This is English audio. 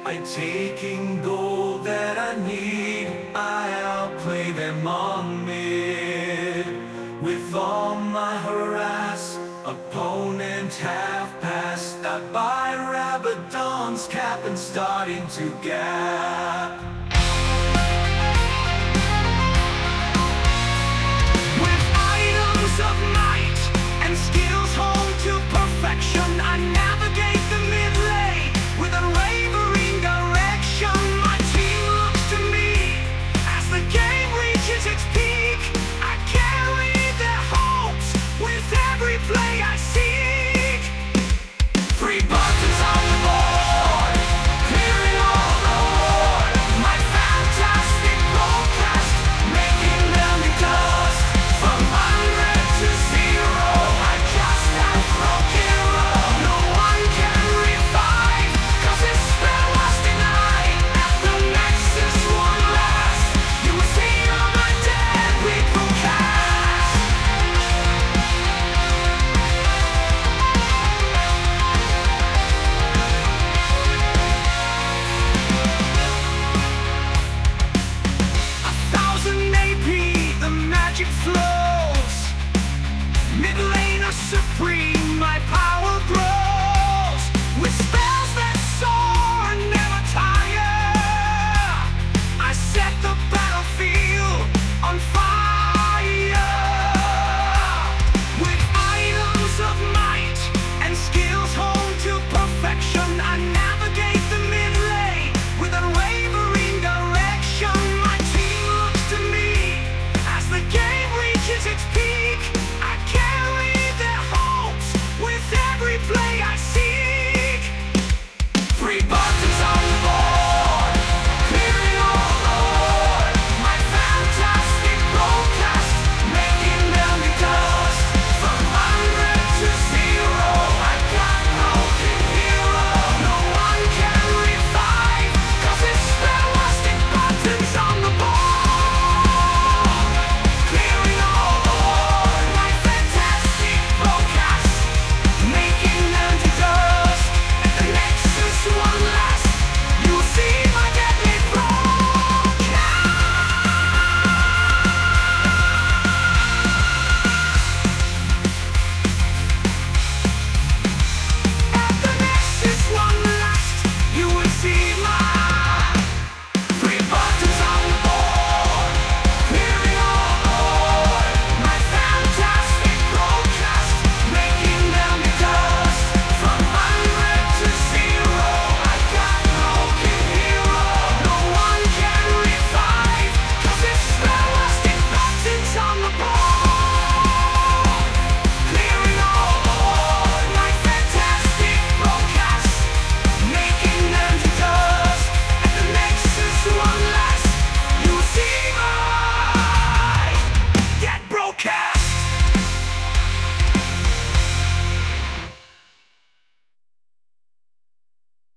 I'm taking gold that I need. I outplay them on mid. With all my harass, opponent half past. I buy Rabadon's cap and starting to gap. With items of might and skills honed to perfection, I navigate the mid lane with unwavering direction. My team looks to me as the game reaches its peak. I carry their hopes with every play I seek. 3 buttons on the board, clearing all the board. My fantastic broadcast, making them dust. From 100 to 0, I just outstroke hero. No one can revive, 'cause it's spell was denied. At the Nexus one last, you will see all my dead people cast. A 1000 AP, the magic flows. Mid laner supreme, my power